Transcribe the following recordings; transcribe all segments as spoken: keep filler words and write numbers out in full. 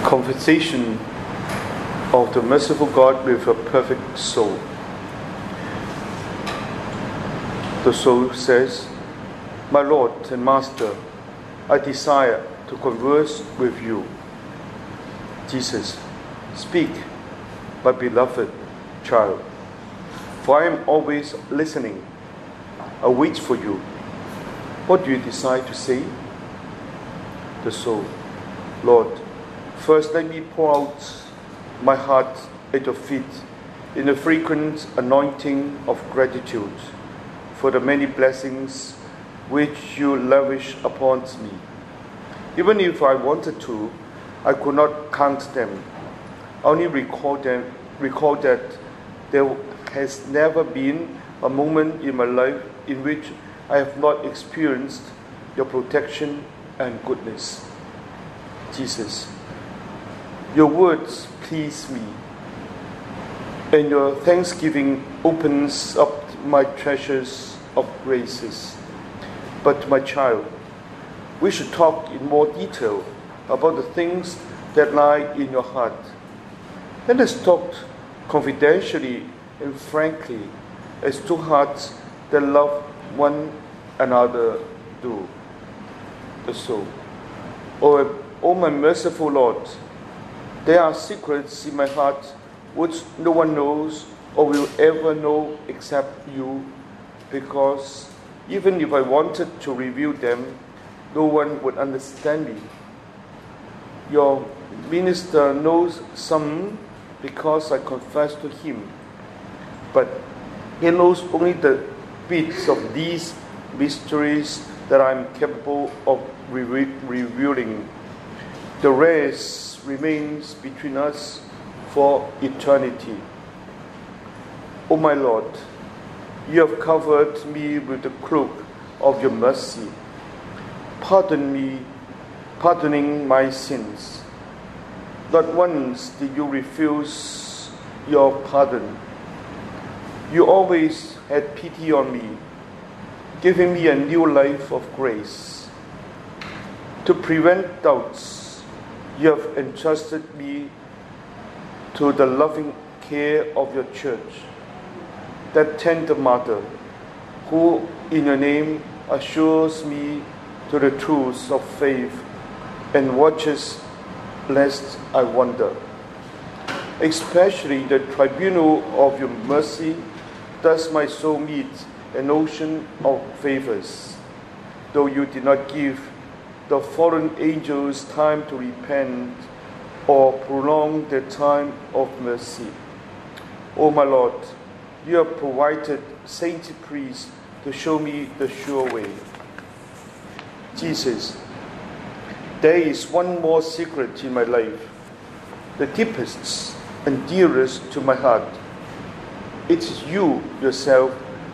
Conversation of the merciful God with a perfect soul. The soul says, "My Lord and Master, I desire to converse with you." Jesus, "Speak, my beloved child, for I am always listening. I wait for you. What do you desire to say?" The soul, "Lord, first let me pour out my heart at your feet in a frequent anointing of gratitude for the many blessings which you lavish upon me. Even if I wanted to, I could not count them. I only recall them, recall that there has never been a moment in my life in which I have not experienced your protection and goodness." Jesus, your words please me, and your thanksgiving opens up my treasures of graces. But my child, we should talk in more detail about the things that lie in your heart. Let us talk confidentially and frankly as two hearts that love one another do. The soul, oh, oh my merciful Lord, there are secrets in my heart which no one knows or will ever know except you, because even if I wanted to reveal them, no one would understand me. Your minister knows some because I confess to him, but he knows only the bits of these mysteries that I am capable of re- revealing. The rest remains between us for eternity. O my Lord, you have covered me with the cloak of your mercy. Pardon me, pardoning my sins. Not once did you refuse your pardon. You always had pity on me, giving me a new life of grace. To prevent doubts, you have entrusted me to the loving care of your church, that tender mother who in your name assures me to the truths of faith and watches lest I wander. Especially the tribunal of your mercy does my soul meet an ocean of favors, though you did not give the fallen angels time to repent or prolong their time of mercy. O my Lord, you have provided saintly priests to show me the sure way. Jesus, there is one more secret in my life, the deepest and dearest to my heart. It is you yourself.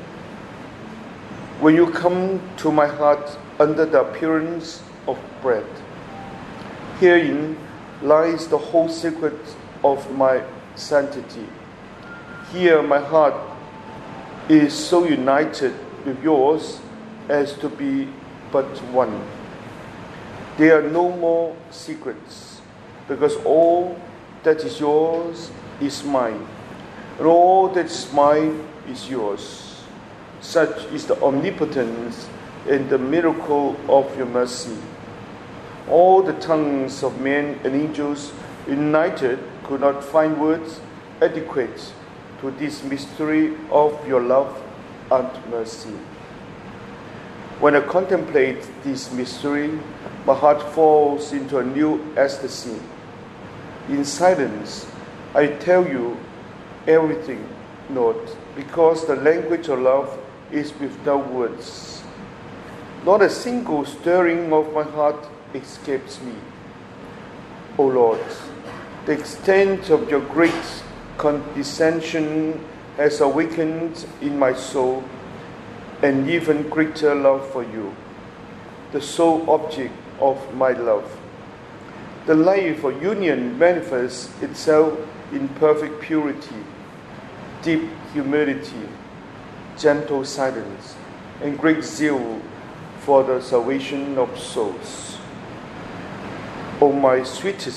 When you come to my heart under the appearance of bread, herein lies the whole secret of my sanctity. Here my heart is so united with yours as to be but one. There are no more secrets, because all that is yours is mine, and all that is mine is yours. Such is the omnipotence and the miracle of your mercy. All the tongues of men and angels united could not find words adequate to this mystery of your love and mercy. When I contemplate this mystery, my heart falls into a new ecstasy. In silence, I tell you everything, Lord, because the language of love is without words. Not a single stirring of my heart escapes me. O Lord, the extent of your great condescension has awakened in my soul an even greater love for you, the sole object of my love. The life of union manifests itself in perfect purity, deep humility, gentle silence, and great zeal for the salvation of souls. O my sweetest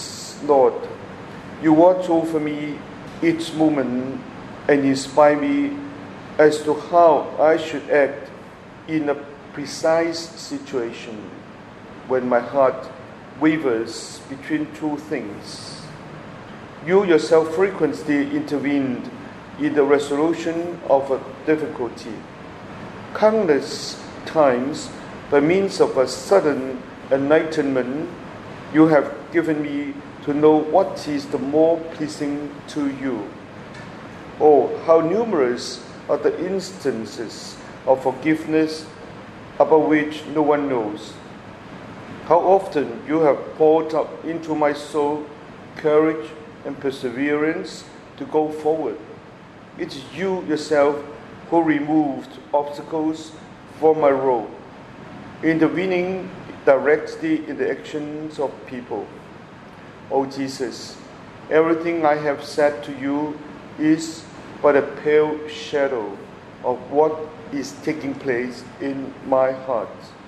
Lord, you watch over me each moment and inspire me as to how I should act in a precise situation when my heart wavers between two things. You yourself frequently intervened in the resolution of a difficulty. Countless times, by means of a sudden enlightenment, you have given me to know what is the more pleasing to you. Oh, how numerous are the instances of forgiveness about which no one knows. How often you have poured out into my soul courage and perseverance to go forward. It is you yourself who removed obstacles from my road, intervening directly in the actions of people. O Jesus, everything I have said to you is but a pale shadow of what is taking place in my heart.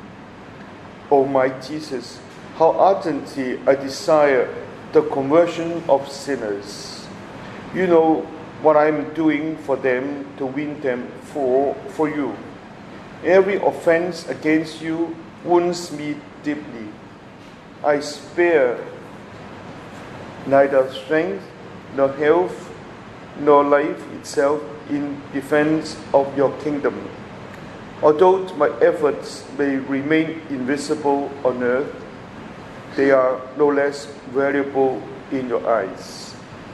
O my Jesus, how ardently I desire the conversion of sinners. You know what I am doing for them to win them for, for you. Every offense against you wounds me deeply. I spare neither strength, nor health, nor life itself in defense of your kingdom. Although my efforts may remain invisible on earth, they are no less valuable in your eyes.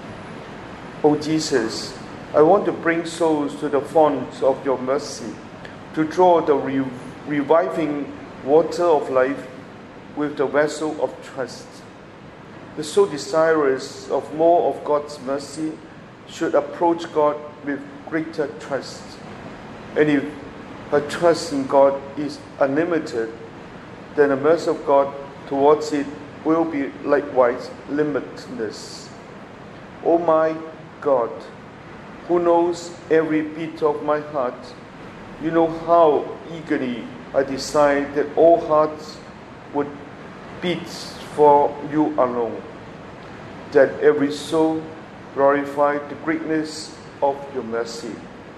O Jesus, I want to bring souls to the font of your mercy, to draw the re- reviving water of life with the vessel of trust. The so desirous of more of God's mercy should approach God with greater trust. And if her trust in God is unlimited, then the mercy of God towards it will be likewise limitless. O my God, who knows every beat of my heart, you know how eagerly I desire that all hearts would beat for you alone, that every soul glorify the greatness of your mercy.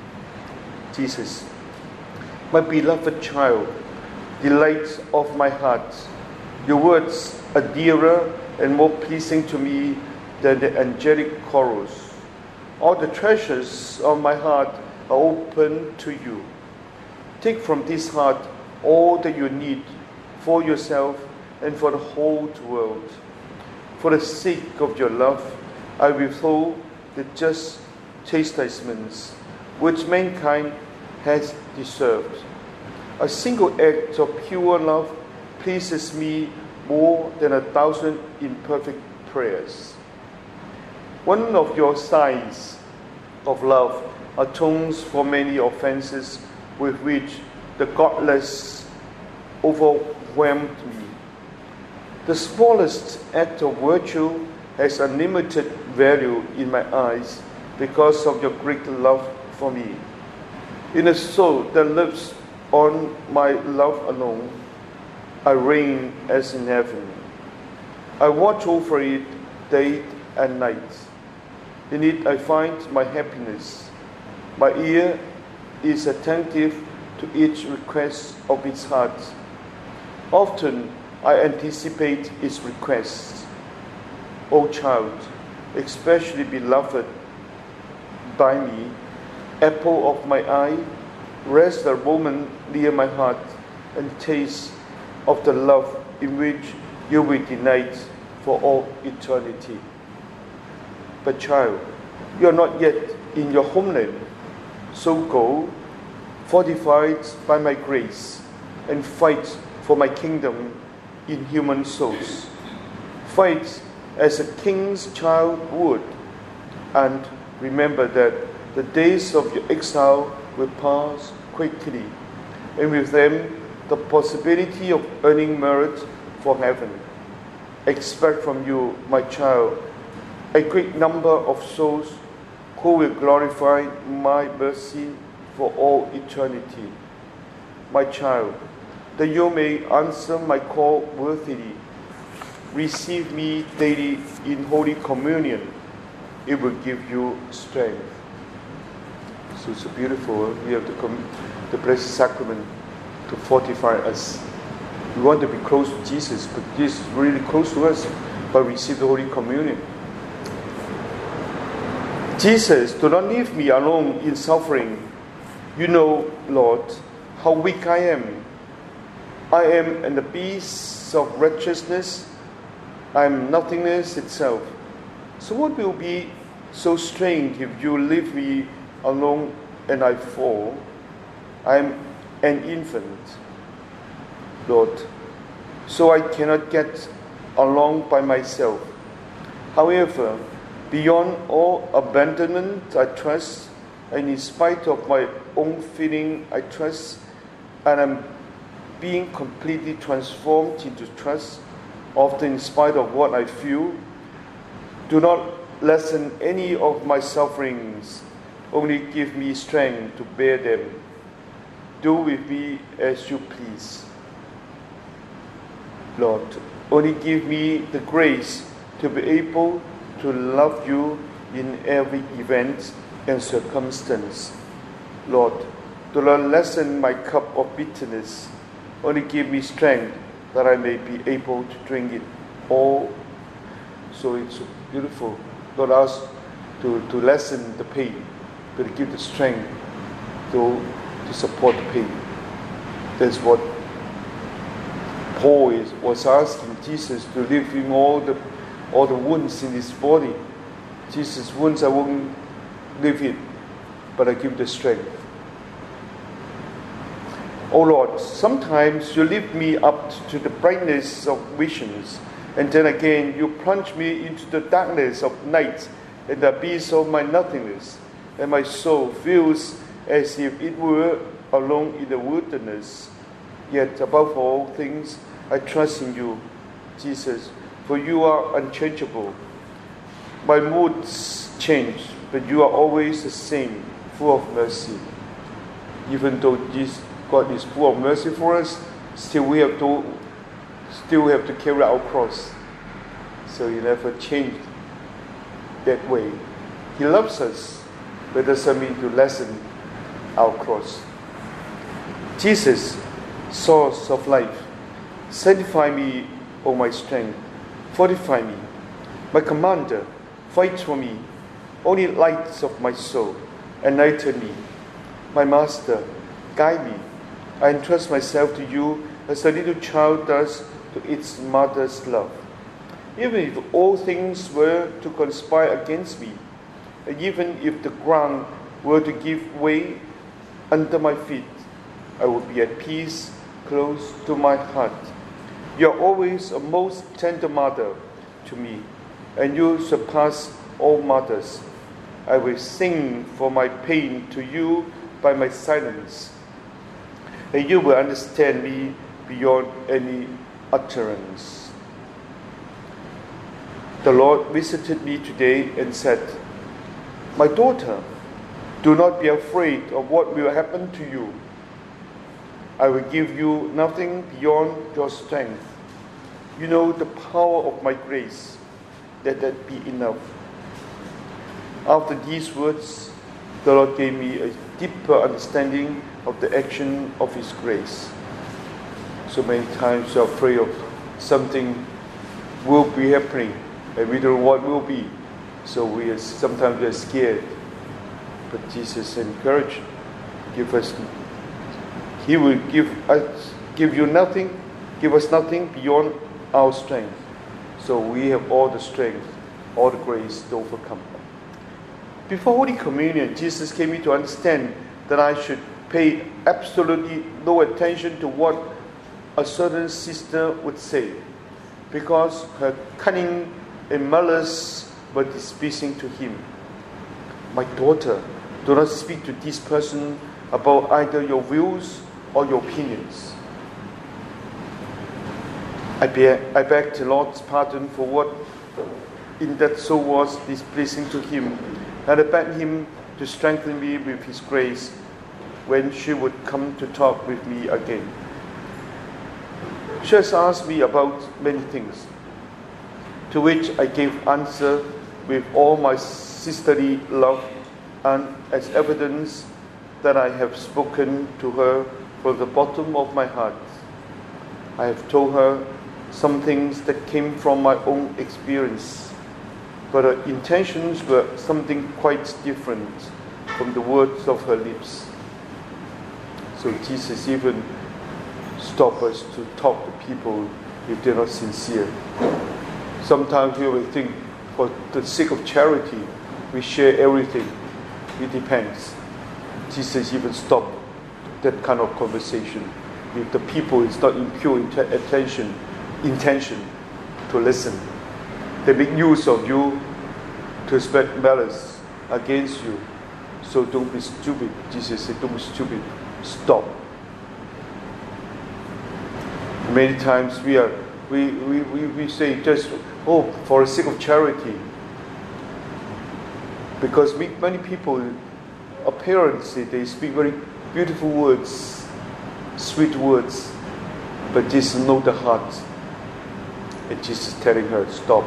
Jesus, my beloved child, delight of my heart, your words are dearer and more pleasing to me than the angelic chorus. All the treasures of my heart are open to you. Take from this heart all that you need for yourself and for the whole world. For the sake of your love, I withhold the just chastisements which mankind has deserved. A single act of pure love pleases me more than a thousand imperfect prayers. One of your signs of love atones for many offenses with which the godless overwhelmed me. The smallest act of virtue has unlimited value in my eyes because of your great love for me. In a soul that lives on my love alone, I reign as in heaven. I watch over it day and night. In it I find my happiness. My ear is attentive to each request of its heart. Often I anticipate its requests. O child, especially beloved by me, apple of my eye, rest a moment near my heart and taste of the love in which you will delight for all eternity. But child, you are not yet in your homeland, so go, fortified by my grace, and fight for my kingdom in human souls. Fight as a king's child would, and remember that the days of your exile will pass quickly, and with them the possibility of earning merit for heaven. Expect from you, my child, a great number of souls who will glorify my mercy for all eternity. My child, that you may answer my call worthily, receive me daily in Holy Communion. It will give you strength. So it's beautiful. We have the, com- the Blessed Sacrament to fortify us. We want to be close to Jesus, but Jesus is really close to us, but receive the Holy Communion. Jesus, do not leave me alone in suffering. You know, Lord, how weak I am. I am an abyss of wretchedness. I am nothingness itself. So what will be so strange if you leave me alone and I fall? I am an infant, Lord, so I cannot get along by myself. However, beyond all abandonment, I trust, and in spite of my own feeling, I trust, and I'm being completely transformed into trust, often in spite of what I feel. Do not lessen any of my sufferings, only give me strength to bear them. Do with me as you please. Lord, only give me the grace to be able to love you in every event and circumstance. Lord, do not lessen my cup of bitterness. Only give me strength that I may be able to drink it all. So it's so beautiful. Lord, ask to, to lessen the pain, but give the strength to, to support the pain. That's what Paul is, was asking Jesus to leave him all the all the wounds in his body. Jesus' wounds I won't leave it, but I give the strength. Oh Lord, sometimes you lift me up to the brightness of visions, and then again you plunge me into the darkness of night and the abyss of my nothingness, and my soul feels as if it were alone in the wilderness. Yet above all things, I trust in you, Jesus, for you are unchangeable. My moods change, but you are always the same, full of mercy. Even though this God is full of mercy for us, still we have to still we have to carry our cross. So He never changed that way. He loves us, but doesn't mean to lessen our cross. Jesus, source of life, sanctify me, O my strength, fortify me. My commander, fight for me, only lights of my soul, enlighten me. My master, guide me. I entrust myself to you as a little child does to its mother's love. Even if all things were to conspire against me, and even if the ground were to give way under my feet, I would be at peace close to my heart. You are always a most tender mother to me, and you surpass all mothers. I will sing for my pain to you by my silence, and you will understand me beyond any utterance. The Lord visited me today and said, "My daughter, do not be afraid of what will happen to you. I will give you nothing beyond your strength. You know the power of my grace. Let that be enough." After these words, the Lord gave me a deeper understanding of the action of His grace. So many times we are afraid of something will be happening, and we don't know what will be. So we are sometimes we are scared. But Jesus encouraged, give us. He will give us, give you nothing, give us nothing beyond our strength. So we have all the strength, all the grace to overcome. Before Holy Communion, Jesus gave me to understand that I should pay absolutely no attention to what a certain sister would say, because her cunning and malice were displeasing to Him. "My daughter, do not speak to this person about either your views or your opinions." I beg, I beg the Lord's pardon for what in that so was displeasing to Him, and I beg Him to strengthen me with His grace when she would come to talk with me again. She has asked me about many things. to which I gave answer with all my sisterly love, and as evidence that I have spoken to her from the bottom of my heart. I have told her some things that came from my own experience, but her intentions were something quite different from the words of her lips. So Jesus even stopped us to talk to people if they're not sincere. Sometimes we will think, for the sake of charity, we share everything. It depends. Jesus even stopped that kind of conversation if the people is not in pure int- attention, intention to listen. They make use of you to spread malice against you. So don't be stupid. Jesus said, don't be stupid. Stop. Many times we are we, we, we, we say just oh for the sake of charity. Because we, many people apparently they speak very beautiful words, sweet words, but Jesus knows the heart. And Jesus is telling her, stop.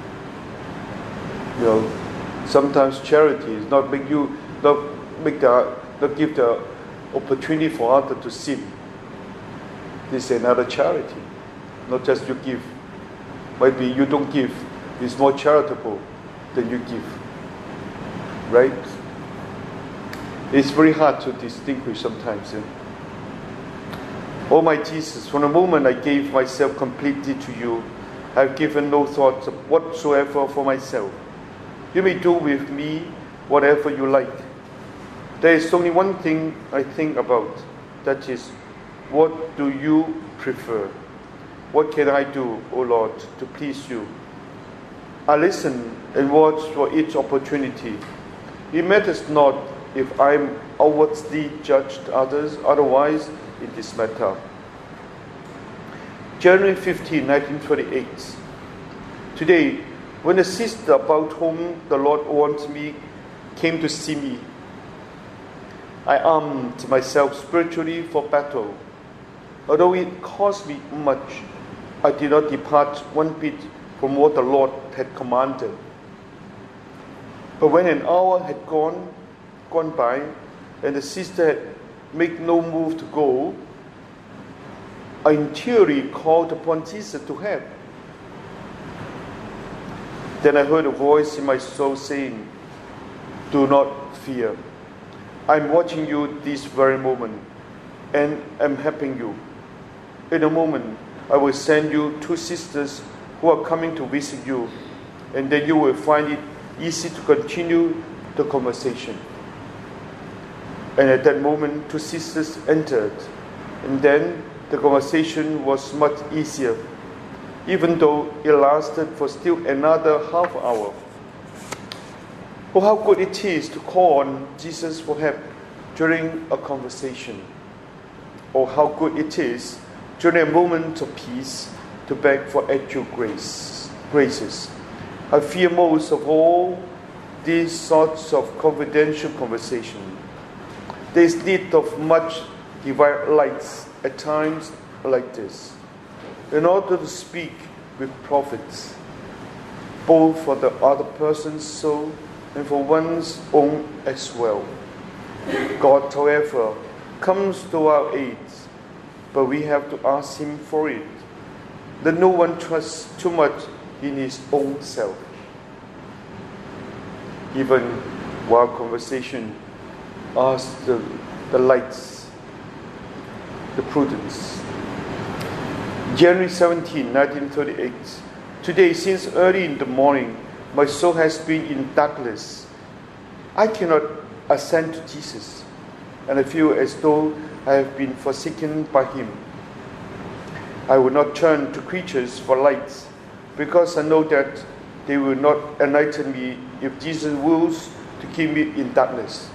You know, sometimes charity is not make you not make the not give the opportunity for others to sin. This is another charity. Not just you give. Maybe you don't give. It's more charitable than you give. Right? It's very hard to distinguish sometimes. Eh? Oh my Jesus, from the moment I gave myself completely to you, I have given no thoughts whatsoever for myself. You may do with me whatever you like. There is only one thing I think about. That is, what do you prefer? What can I do, O Lord, to please you? I listen and watch for each opportunity. It matters not if I am outwardly judged others, otherwise in this matter. January fifteenth, nineteen twenty-eight. Today, when a sister about whom the Lord wants me came to see me, I armed myself spiritually for battle. Although it cost me much, I did not depart one bit from what the Lord had commanded. But when an hour had gone, gone by, and the sister had made no move to go, I in theory called upon Jesus to help. Then I heard a voice in my soul saying, do not fear. I'm watching you this very moment, and am helping you. In a moment, I will send you two sisters who are coming to visit you, and then you will find it easy to continue the conversation. And at that moment, two sisters entered, and then the conversation was much easier, even though it lasted for still another half hour. Oh, how good it is to call on Jesus for help during a conversation. Oh, how good it is during a moment of peace to beg for actual grace, graces. I fear most of all these sorts of confidential conversation. There is need of much divine lights at times like this, in order to speak with prophets, both for the other person's soul and for one's own as well. God, however, comes to our aid, but we have to ask Him for it. That no one trusts too much in his own self. Even while conversation, ask the, the lights, the prudence. January seventeenth, nineteen thirty-eight. Today, since early in the morning, my soul has been in darkness. I cannot ascend to Jesus, and I feel as though I have been forsaken by Him. I will not turn to creatures for lights, because I know that they will not enlighten me if Jesus wills to keep me in darkness.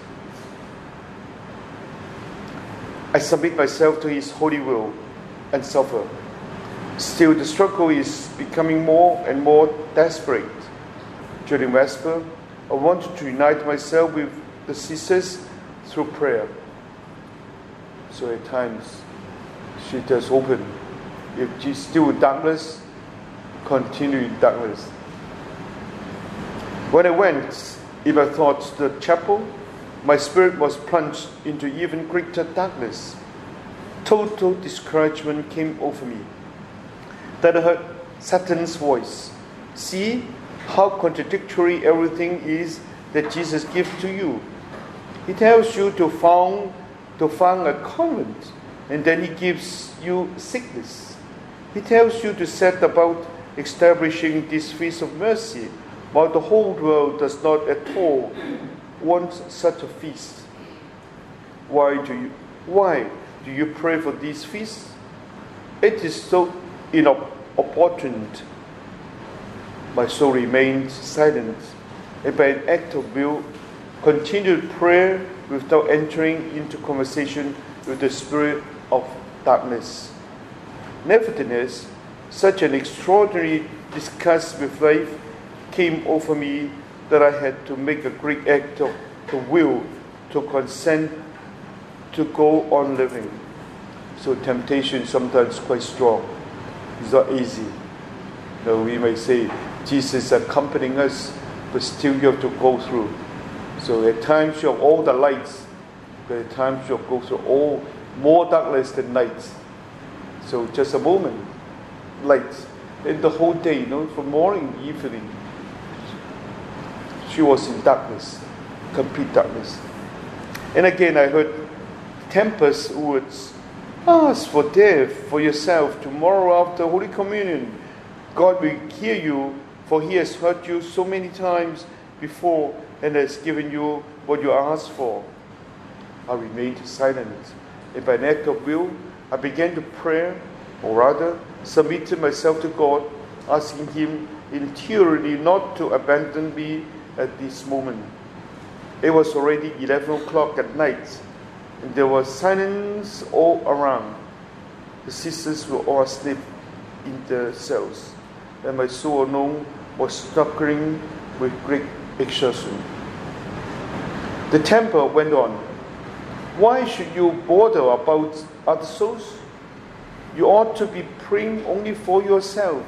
I submit myself to His holy will and suffer. Still, the struggle is becoming more and more desperate. During Vesper, I wanted to unite myself with the sisters through prayer. So at times, she does open. If she's still in darkness, continue in darkness. When I went in my thoughts to the chapel, my spirit was plunged into even greater darkness. Total discouragement came over me. Then I heard Satan's voice. See how contradictory everything is that Jesus gives to you. He tells you to found, to found a convent, and then he gives you sickness. He tells you to set about establishing this feast of mercy, while the whole world does not at all want such a feast. Why do you, why do you pray for these feasts? It is so inopportune. My soul remained silent, and by an act of will, continued prayer without entering into conversation with the spirit of darkness. Nevertheless, such an extraordinary disgust with life came over me that I had to make a great act of the will to consent to go on living. So temptation is sometimes quite strong. It's not easy. You know, we may say, Jesus is accompanying us, but still you have to go through. So at times you have all the lights, but at times you have to go through all more darkness than light. So just a moment, light. And the whole day, you know, from morning, evening, she was in darkness, complete darkness. And again I heard Tempest words, ask for death for yourself tomorrow after Holy Communion. God will hear you, for he has heard you so many times before and has given you what you asked for. I remained silent, and by an act of will, I began to pray, or rather, submitted myself to God, asking him interiorly not to abandon me at this moment. It was already eleven o'clock at night, and there was silence all around. The sisters were all asleep in their cells, and my soul alone was struggling with great exhaustion. The temper went on. Why should you bother about other souls? You ought to be praying only for yourself.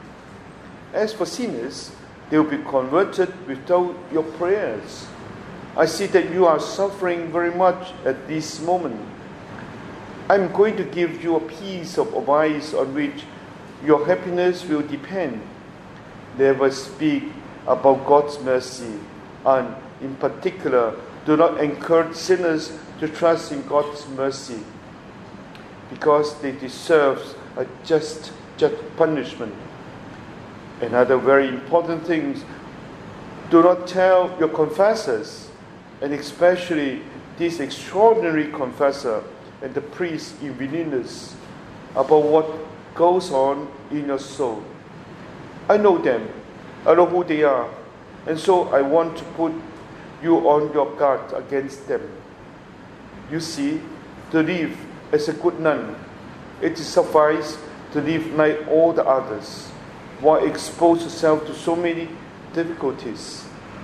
As for sinners, they will be converted without your prayers. I see that you are suffering very much at this moment. I'm going to give you a piece of advice on which your happiness will depend. Never speak about God's mercy, and in particular, do not encourage sinners to trust in God's mercy, because they deserve a just, just punishment. Another very important thing, do not tell your confessors, and especially this extraordinary confessor and the priest in Vilnius, about what goes on in your soul. I know them, I know who they are, and so I want to put you on your guard against them. You see, to live as a good nun, it is suffice to live like all the others, while expose yourself to so many difficulties.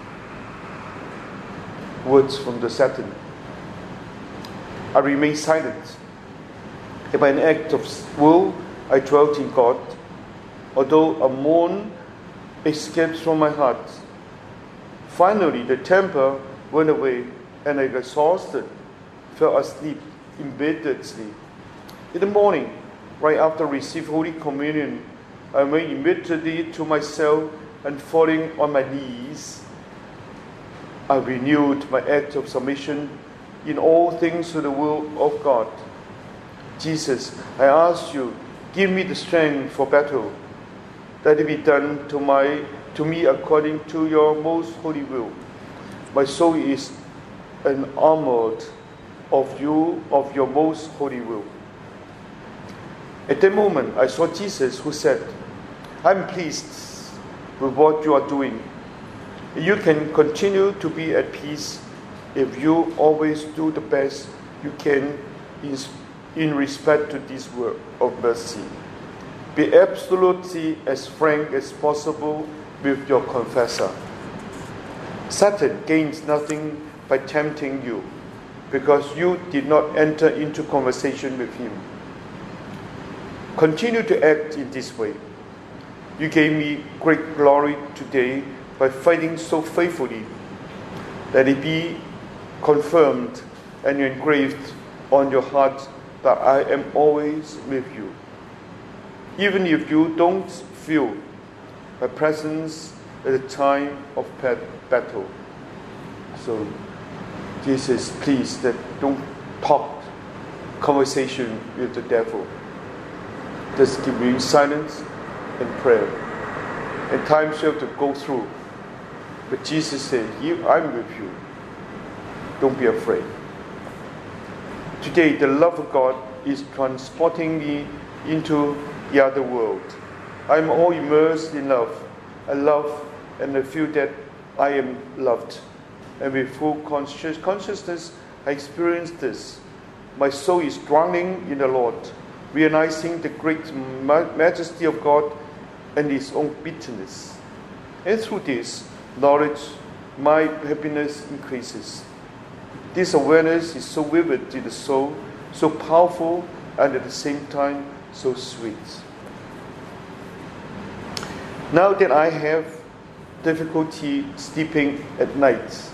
Words from the Satan. I remained silent. And by an act of will, I dwelt in God, although a moan escaped from my heart. Finally, the temper went away, and I, exhausted, fell asleep immediately. In the morning, right after receiving Holy Communion, I went immediately to my cell, and falling on my knees, I renewed my act of submission in all things to the will of God. Jesus, I ask you, give me the strength for battle, that it be done to my to me according to your most holy will. My soul is enamored of you, of your most holy will. At that moment, I saw Jesus, who said, I'm pleased with what you are doing. You can continue to be at peace if you always do the best you can in, in respect to this work of mercy. Be absolutely as frank as possible with your confessor. Satan gains nothing by tempting you, because you did not enter into conversation with him. Continue to act in this way. You gave me great glory today by fighting so faithfully, let it be confirmed and engraved on your heart that I am always with you. Even if you don't feel my presence at the time of battle. So, Jesus, please, that don't talk conversation with the devil. Just give me silence and prayer. And times you have to go through. But Jesus said, I'm with you. Don't be afraid. Today, the love of God is transporting me into the other world. I'm all immersed in love. I love and I feel that I am loved. And with full conscious consciousness, I experience this. My soul is drowning in the Lord, realizing the great majesty of God and His own bitterness. And through this knowledge, my happiness increases. This awareness is so vivid in the soul, so powerful, and at the same time, so sweet. Now that I have difficulty sleeping at night,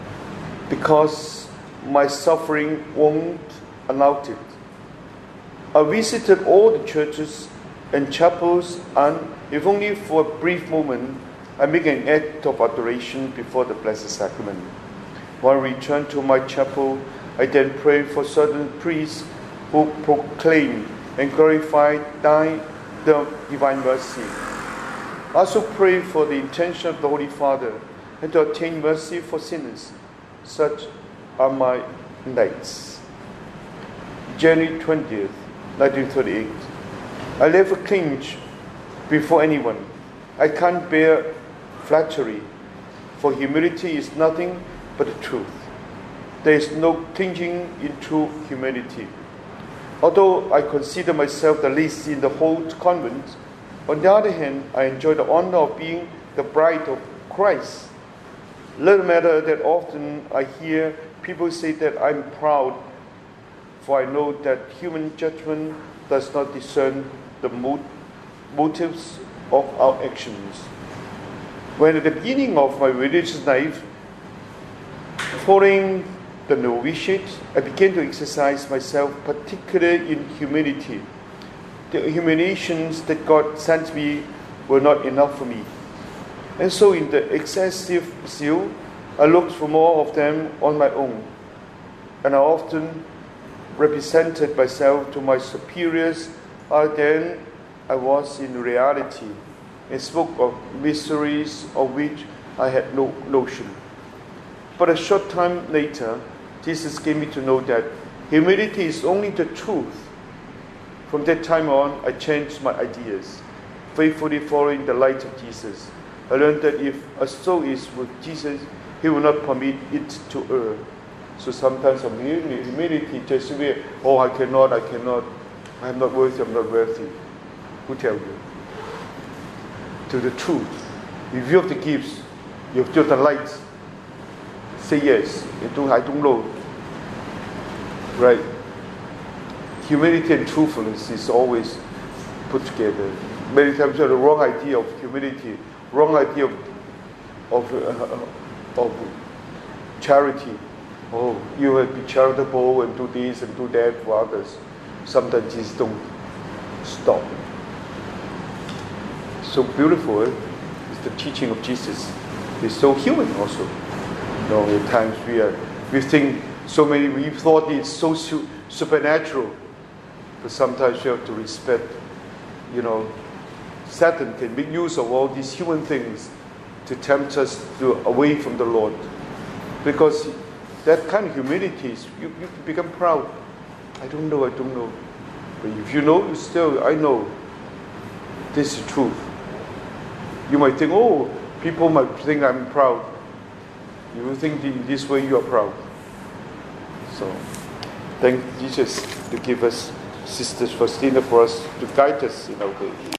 because my suffering won't allow it, I visited all the churches and chapels, and if only for a brief moment, I make an act of adoration before the Blessed Sacrament. When I return to my chapel, I then pray for certain priests who proclaim and glorify thy, the divine mercy. I also pray for the intention of the Holy Father and to obtain mercy for sinners. Such are my nights. January twentieth, nineteen thirty-eight. I never cringe before anyone. I can't bear flattery, for humility is nothing but the truth. There is no clinging in true humility. Although I consider myself the least in the whole convent, on the other hand, I enjoy the honor of being the bride of Christ. Little matter that often I hear people say that I'm proud, for I know that human judgment does not discern the mo- motives of our actions. When at the beginning of my religious life, following the novitiate, I began to exercise myself, particularly in humility. The humiliations that God sent me were not enough for me. And so in the excessive zeal, I looked for more of them on my own. And I often represented myself to my superiors other than I was in reality, and spoke of mysteries of which I had no notion. But a short time later, Jesus gave me to know that humility is only the truth. From that time on, I changed my ideas, faithfully following the light of Jesus. I learned that if a soul is with Jesus, He will not permit it to err. So sometimes humility just be, oh, I cannot, I cannot, I'm not worthy, I'm not worthy. Who tell you? To the truth. If you have the gifts, you have the light, say yes. I don't, I don't know. Right? Humility and truthfulness is always put together. Many times you have the wrong idea of humility, wrong idea of of, uh, of charity. Oh, you will be charitable and do this and do that for others. Sometimes just don't stop. So beautiful, eh? It's the teaching of Jesus. It's so human also. You know, at times we are, we think so many, we thought it's so su- supernatural. But sometimes you have to respect, you know, Satan can make use of all these human things to tempt us to away from the Lord. Because that kind of humility is, you, you become proud. I don't know, I don't know. But if you know, you still, I know. This is truth. You might think, oh, people might think I'm proud. You will think in this way you are proud. So, thank Jesus to give us Sister Faustina for us to guide us in our way.